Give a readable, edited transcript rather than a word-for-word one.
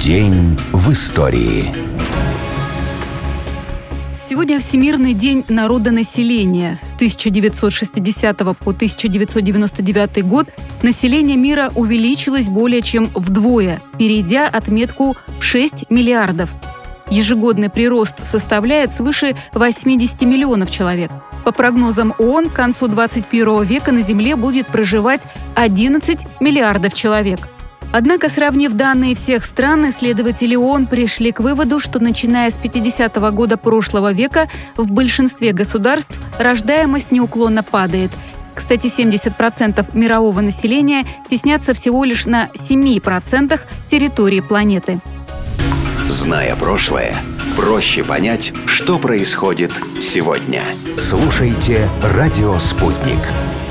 День в истории. Сегодня Всемирный день народонаселения. С 1960 по 1999 год население мира увеличилось более чем вдвое, перейдя отметку в 6 миллиардов. Ежегодный прирост составляет свыше 80 миллионов человек. По прогнозам ООН, к концу 21 века на Земле будет проживать 11 миллиардов человек. Однако, сравнив данные всех стран, исследователи ООН пришли к выводу, что начиная с 50-го года прошлого века в большинстве государств рождаемость неуклонно падает. Кстати, 70% мирового населения теснятся всего лишь на 7% территории планеты. Зная прошлое, проще понять, что происходит сегодня. Слушайте «Радио Спутник».